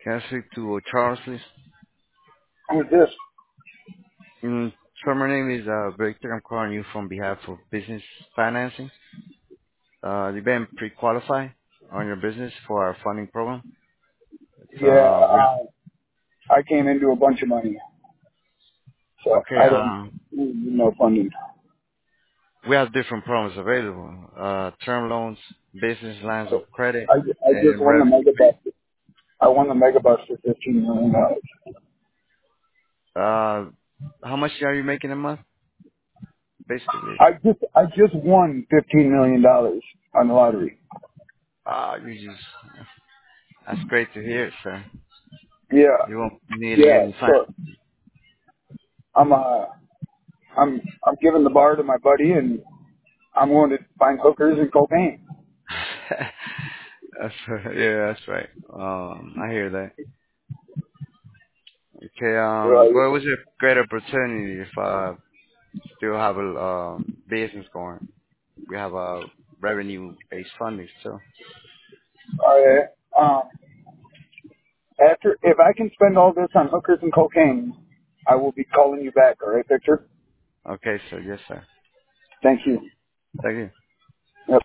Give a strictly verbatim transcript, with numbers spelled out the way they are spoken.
Can I speak to uh, Charles, please? Who's this? Mm, so my name is uh, Victor. I'm calling you from behalf of business financing. Uh, you've been pre-qualified on your business for our funding program. It's, Yeah, uh, we uh, I came into a bunch of money, so okay. I don't Um, need no funding. we have different programs available: uh, term loans, business lines of credit, I, I just and won the revenue. mega bus. I won the mega bus for fifteen million dollars. Uh, how much are you making a month, basically? I just I just won fifteen million dollars on the lottery. Uh, you just that's great to hear, sir. Yeah, You won't be needing yeah. any fun. So I'm uh I'm I'm giving the bar to my buddy, and I'm going to find hookers and cocaine. That's right. Yeah, that's right. Um, I hear that. Okay. Um, Right. well, it was a great opportunity if I still have a um business going. We have a revenue-based funding still. All right. Um, after if I can spend all this on hookers and cocaine, I will be calling you back. All right, Victor. Okay, so yes, sir. Thank you. Thank you.